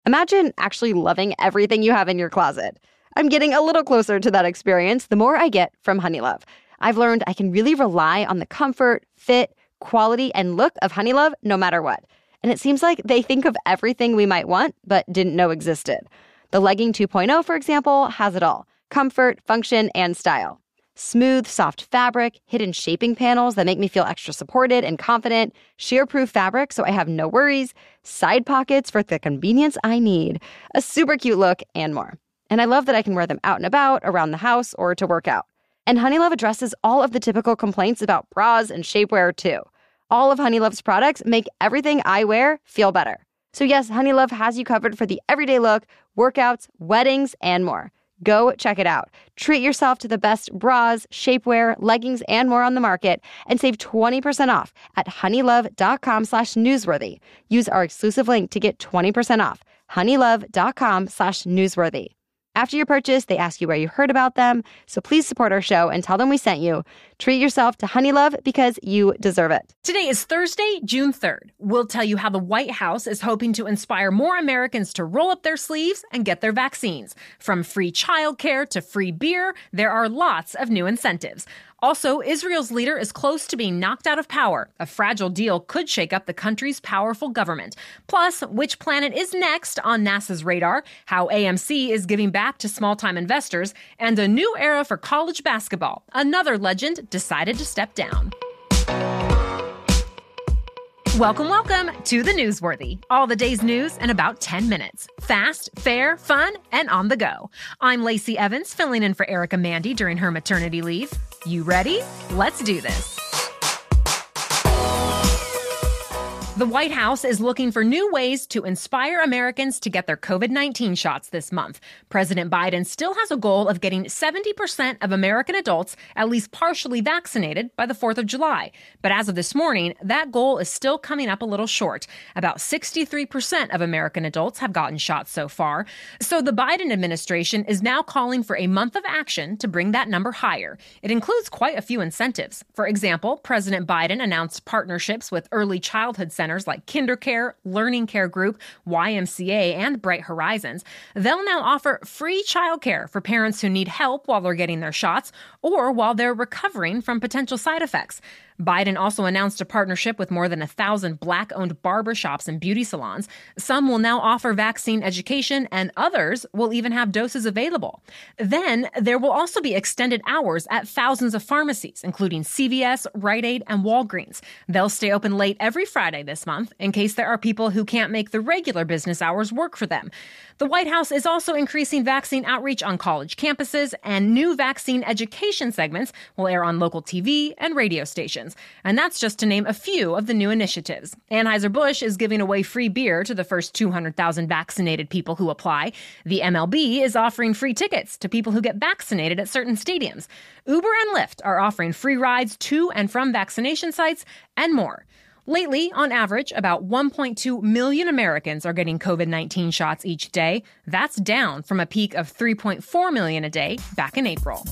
Imagine actually loving everything you have in your closet. I'm getting a little closer to that experience the more I get from Honeylove. I've learned I can really rely on the comfort, fit, quality, and look of Honeylove no matter what. And it seems like they think of everything we might want but didn't know existed. The Legging 2.0, for example, has it all: comfort, function, and style. Smooth, soft fabric, hidden shaping panels that make me feel extra supported and confident, shear-proof fabric so I have no worries, side pockets for the convenience I need, a super cute look, and more. And I love that I can wear them out and about, around the house, or to work out. And Honeylove addresses all of the typical complaints about bras and shapewear, too. All of Honeylove's products make everything I wear feel better. So yes, Honeylove has you covered for the everyday look, workouts, weddings, and more. Go check it out. Treat yourself to the best bras, shapewear, leggings, and more on the market, and save 20% off at honeylove.com/newsworthy. Use our exclusive link to get 20% off. honeylove.com/newsworthy. After your purchase, they ask you where you heard about them, so please support our show and tell them we sent you. Treat yourself to Honeylove because you deserve it. Today is Thursday, June 3rd. We'll tell you how the White House is hoping to inspire more Americans to roll up their sleeves and get their vaccines. From free childcare to free beer, there are lots of new incentives. Also, Israel's leader is close to being knocked out of power. A fragile deal could shake up the country's powerful government. Plus, which planet is next on NASA's radar, how AMC is giving back to small-time investors, and a new era for college basketball. Another legend decided to step down. Welcome to The Newsworthy. All the day's news in about 10 minutes. Fast, fair, fun, and on the go. I'm Lacey Evans, filling in for Erica Mandy during her maternity leave. You ready? Let's do this. The White House is looking for new ways to inspire Americans to get their COVID-19 shots this month. President Biden still has a goal of getting 70% of American adults at least partially vaccinated by the 4th of July. But as of this morning, that goal is still coming up a little short. About 63% of American adults have gotten shots so far. So the Biden administration is now calling for a month of action to bring that number higher. It includes quite a few incentives. For example, President Biden announced partnerships with early childhood centers like KinderCare, Learning Care Group, YMCA, and Bright Horizons. They'll now offer free childcare for parents who need help while they're getting their shots or while they're recovering from potential side effects. Biden also announced a partnership with more than 1,000 Black-owned barbershops and beauty salons. Some will now offer vaccine education, and others will even have doses available. Then there will also be extended hours at thousands of pharmacies, including CVS, Rite Aid, and Walgreens. They'll stay open late every Friday this month in case there are people who can't make the regular business hours work for them. The White House is also increasing vaccine outreach on college campuses, and new vaccine education segments will air on local TV and radio stations. And that's just to name a few of the new initiatives. Anheuser-Busch is giving away free beer to the first 200,000 vaccinated people who apply. The MLB is offering free tickets to people who get vaccinated at certain stadiums. Uber and Lyft are offering free rides to and from vaccination sites, and more. Lately, on average, about 1.2 million Americans are getting COVID-19 shots each day. That's down from a peak of 3.4 million a day back in April.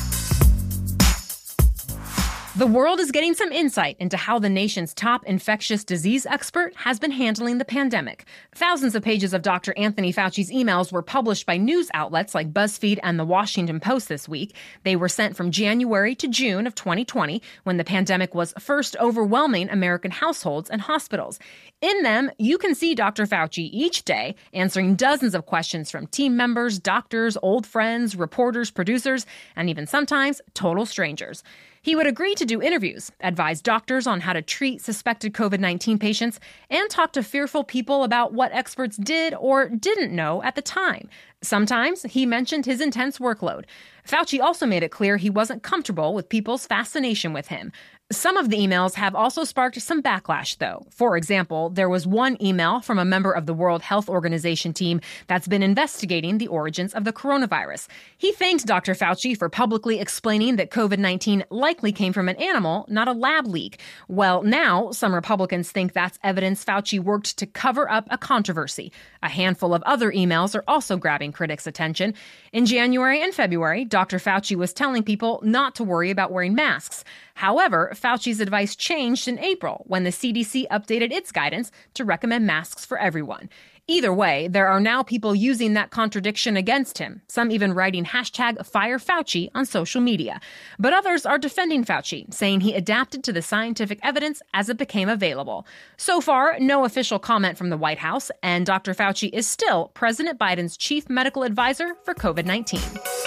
The world is getting some insight into how the nation's top infectious disease expert has been handling the pandemic. Thousands of pages of Dr. Anthony Fauci's emails were published by news outlets like BuzzFeed and The Washington Post this week. They were sent from January to June of 2020, when the pandemic was first overwhelming American households and hospitals. In them, you can see Dr. Fauci each day answering dozens of questions from team members, doctors, old friends, reporters, producers, and even sometimes total strangers. He would agree to do interviews, advise doctors on how to treat suspected COVID-19 patients, and talk to fearful people about what experts did or didn't know at the time. Sometimes he mentioned his intense workload. Fauci also made it clear he wasn't comfortable with people's fascination with him. Some of the emails have also sparked some backlash, though. For example, there was one email from a member of the World Health Organization team that's been investigating the origins of the coronavirus. He thanked Dr. Fauci for publicly explaining that COVID-19 likely came from an animal, not a lab leak. Well, now some Republicans think that's evidence Fauci worked to cover up a controversy. A handful of other emails are also grabbing critics' attention. In January and February, Dr. Fauci was telling people not to worry about wearing masks. However, Fauci's advice changed in April when the CDC updated its guidance to recommend masks for everyone. Either way, there are now people using that contradiction against him, some even writing #FireFauci on social media. But others are defending Fauci, saying he adapted to the scientific evidence as it became available. So far, no official comment from the White House, and Dr. Fauci is still President Biden's chief medical advisor for COVID-19.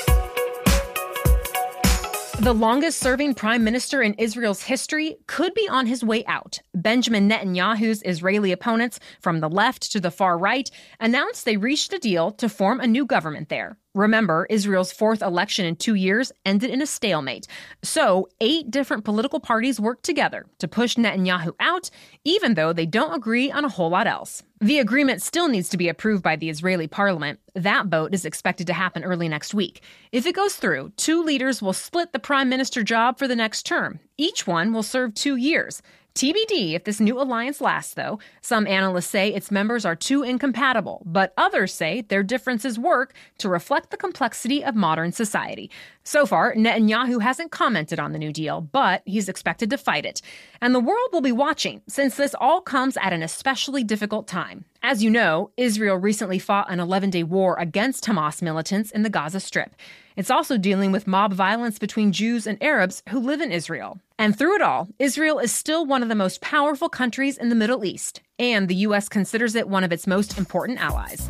The longest-serving prime minister in Israel's history could be on his way out. Benjamin Netanyahu's Israeli opponents, from the left to the far right, announced they reached a deal to form a new government there. Remember, Israel's fourth election in 2 years ended in a stalemate. So 8 different political parties worked together to push Netanyahu out, even though they don't agree on a whole lot else. The agreement still needs to be approved by the Israeli parliament. That vote is expected to happen early next week. If it goes through, 2 leaders will split the prime minister job for the next term. Each one will serve 2 years. TBD if this new alliance lasts, though. Some analysts say its members are too incompatible, but others say their differences work to reflect the complexity of modern society. So far, Netanyahu hasn't commented on the new deal, but he's expected to fight it. And the world will be watching, since this all comes at an especially difficult time. As you know, Israel recently fought an 11-day war against Hamas militants in the Gaza Strip. It's also dealing with mob violence between Jews and Arabs who live in Israel. And through it all, Israel is still one of the most powerful countries in the Middle East, and the U.S. considers it one of its most important allies.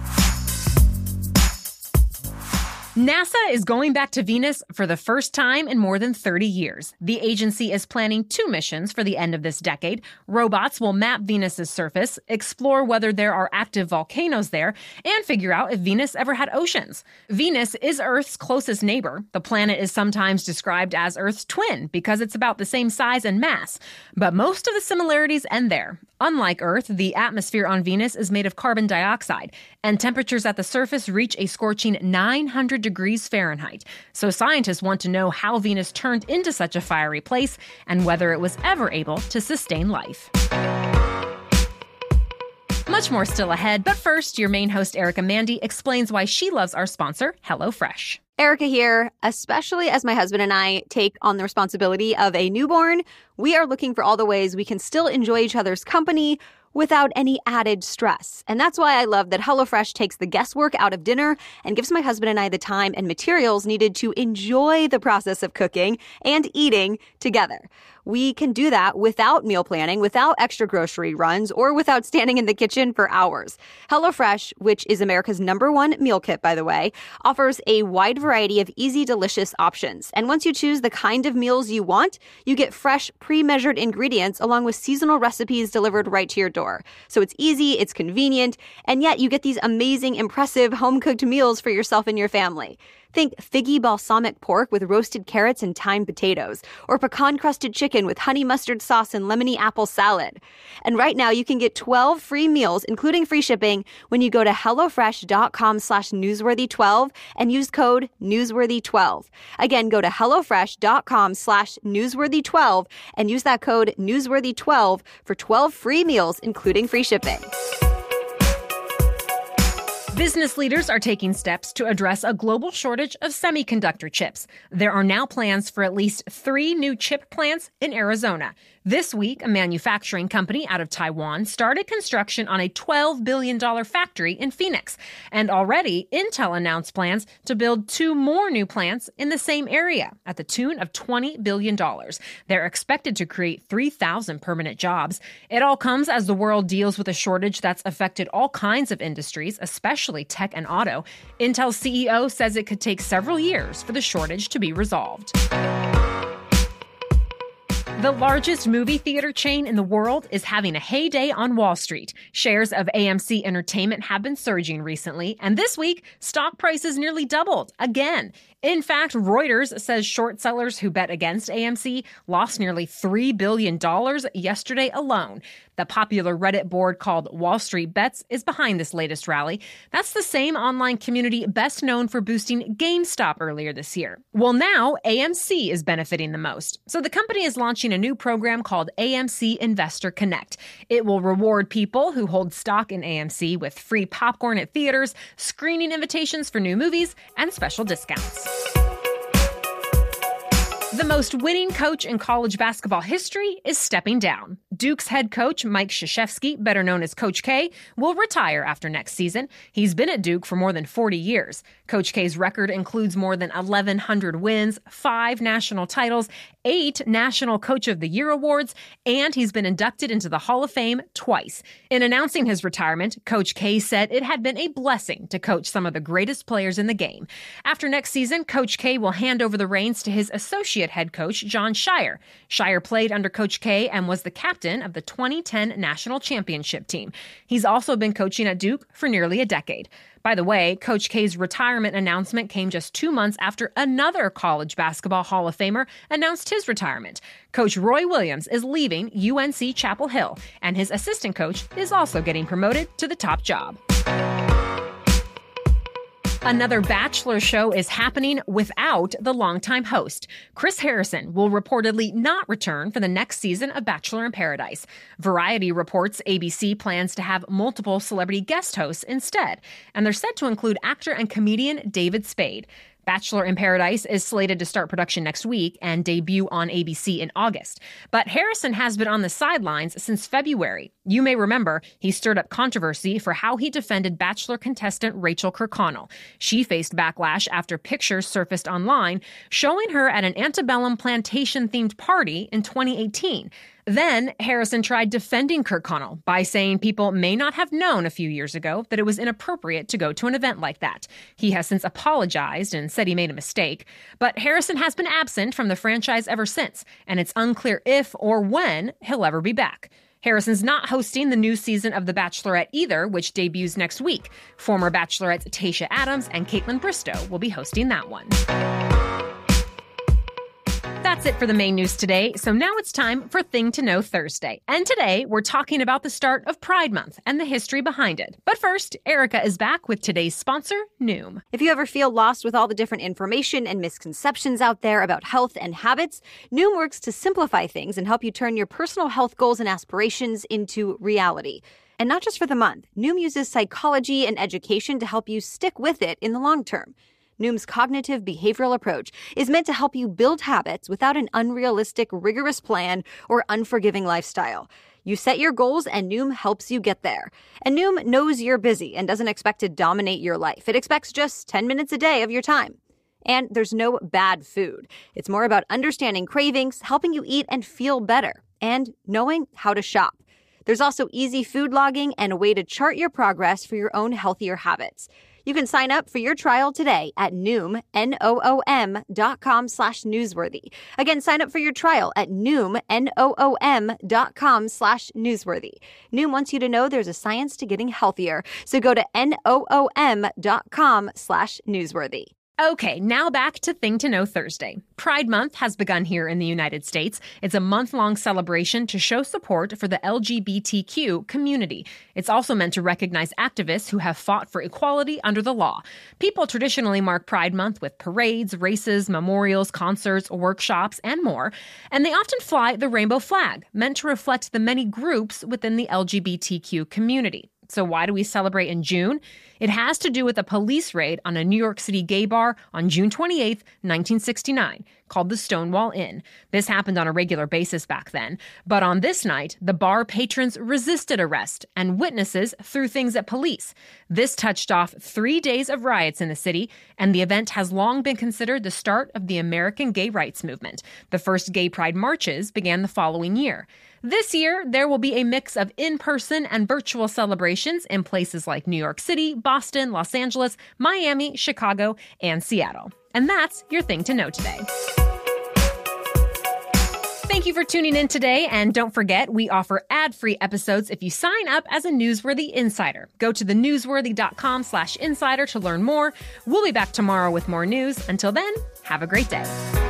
NASA is going back to Venus for the first time in more than 30 years. The agency is planning 2 missions for the end of this decade. Robots will map Venus's surface, explore whether there are active volcanoes there, and figure out if Venus ever had oceans. Venus is Earth's closest neighbor. The planet is sometimes described as Earth's twin because it's about the same size and mass. But most of the similarities end there. Unlike Earth, the atmosphere on Venus is made of carbon dioxide, and temperatures at the surface reach a scorching 900 degrees Fahrenheit. So scientists want to know how Venus turned into such a fiery place and whether it was ever able to sustain life. Much more still ahead, but first, your main host, Erica Mandy, explains why she loves our sponsor, HelloFresh. Erica here. Especially as my husband and I take on the responsibility of a newborn, we are looking for all the ways we can still enjoy each other's company without any added stress. And that's why I love that HelloFresh takes the guesswork out of dinner and gives my husband and I the time and materials needed to enjoy the process of cooking and eating together. We can do that without meal planning, without extra grocery runs, or without standing in the kitchen for hours. HelloFresh, which is America's #1 meal kit, by the way, offers a wide variety of easy, delicious options. And once you choose the kind of meals you want, you get fresh, pre-measured ingredients along with seasonal recipes delivered right to your door. So it's easy, it's convenient, and yet you get these amazing, impressive home-cooked meals for yourself and your family. Think figgy balsamic pork with roasted carrots and thyme potatoes, or pecan-crusted chicken with honey mustard sauce and lemony apple salad. And right now, you can get 12 free meals, including free shipping, when you go to HelloFresh.com/newsworthy12 and use code newsworthy12. Again, go to HelloFresh.com/newsworthy12 and use that code newsworthy12 for 12 free meals, including free shipping. Business leaders are taking steps to address a global shortage of semiconductor chips. There are now plans for at least 3 new chip plants in Arizona. This week, a manufacturing company out of Taiwan started construction on a $12 billion factory in Phoenix. And already, Intel announced plans to build 2 more new plants in the same area at the tune of $20 billion. They're expected to create 3,000 permanent jobs. It all comes as the world deals with a shortage that's affected all kinds of industries, especially tech and auto. Intel's CEO says it could take several years for the shortage to be resolved. The largest movie theater chain in the world is having a heyday on Wall Street. Shares of AMC Entertainment have been surging recently, and this week, stock prices nearly doubled again. In fact, Reuters says short sellers who bet against AMC lost nearly $3 billion yesterday alone. The popular Reddit board called Wall Street Bets is behind this latest rally. That's the same online community best known for boosting GameStop earlier this year. Well, now AMC is benefiting the most. So the company is launching a new program called AMC Investor Connect. It will reward people who hold stock in AMC with free popcorn at theaters, screening invitations for new movies, and special discounts. The most winning coach in college basketball history is stepping down. Duke's head coach Mike Krzyzewski, better known as Coach K, will retire after next season. He's been at Duke for more than 40 years. Coach K's record includes more than 1,100 wins, 5 national titles, 8 National Coach of the Year awards, and he's been inducted into the Hall of Fame twice. In announcing his retirement, Coach K said it had been a blessing to coach some of the greatest players in the game. After next season, Coach K will hand over the reins to his associate head coach, Jon Scheyer. Scheyer played under Coach K and was the captain of the 2010 national championship team. He's also been coaching at Duke for nearly a decade. By the way, Coach K's retirement announcement came just 2 months after another college basketball Hall of Famer announced his retirement. Coach Roy Williams is leaving UNC Chapel Hill, and his assistant coach is also getting promoted to the top job. Another Bachelor show is happening without the longtime host. Chris Harrison will reportedly not return for the next season of Bachelor in Paradise. Variety reports ABC plans to have multiple celebrity guest hosts instead, and they're set to include actor and comedian David Spade. Bachelor in Paradise is slated to start production next week and debut on ABC in August. But Harrison has been on the sidelines since February. You may remember he stirred up controversy for how he defended Bachelor contestant Rachel Kirkconnell. She faced backlash after pictures surfaced online showing her at an antebellum plantation-themed party in 2018. Then, Harrison tried defending Kirkconnell by saying people may not have known a few years ago that it was inappropriate to go to an event like that. He has since apologized and said he made a mistake, but Harrison has been absent from the franchise ever since, and it's unclear if or when he'll ever be back. Harrison's not hosting the new season of The Bachelorette either, which debuts next week. Former Bachelorettes Tayshia Adams and Kaitlyn Bristowe will be hosting that one. That's it for the main news today, so now it's time for Thing to Know Thursday. And today, we're talking about the start of Pride Month and the history behind it. But first, Erica is back with today's sponsor, Noom. If you ever feel lost with all the different information and misconceptions out there about health and habits, Noom works to simplify things and help you turn your personal health goals and aspirations into reality. And not just for the month, Noom uses psychology and education to help you stick with it in the long term. Noom's cognitive behavioral approach is meant to help you build habits without an unrealistic, rigorous plan or unforgiving lifestyle. You set your goals and Noom helps you get there. And Noom knows you're busy and doesn't expect to dominate your life. It expects just 10 minutes a day of your time. And there's no bad food. It's more about understanding cravings, helping you eat and feel better, and knowing how to shop. There's also easy food logging and a way to chart your progress for your own healthier habits. You can sign up for your trial today at Noom, Noom.com/newsworthy. Again, sign up for your trial at Noom, Noom.com/newsworthy. Noom wants you to know there's a science to getting healthier. So go to Noom.com/newsworthy. Okay, now back to Thing to Know Thursday. Pride Month has begun here in the United States. It's a month-long celebration to show support for the LGBTQ community. It's also meant to recognize activists who have fought for equality under the law. People traditionally mark Pride Month with parades, races, memorials, concerts, workshops, and more. And they often fly the rainbow flag, meant to reflect the many groups within the LGBTQ community. So why do we celebrate in June? It has to do with a police raid on a New York City gay bar on June 28, 1969, called the Stonewall Inn. This happened on a regular basis back then. But on this night, the bar patrons resisted arrest, and witnesses threw things at police. This touched off 3 days of riots in the city, and the event has long been considered the start of the American gay rights movement. The first gay pride marches began the following year. This year, there will be a mix of in-person and virtual celebrations in places like New York City, Boston, Los Angeles, Miami, Chicago, and Seattle. And that's your Thing to Know today. Thank you for tuning in today, and don't forget, we offer ad-free episodes if you sign up as a Newsworthy Insider. Go to thenewsworthy.com/insider to learn more. We'll be back tomorrow with more news. Until then, have a great day.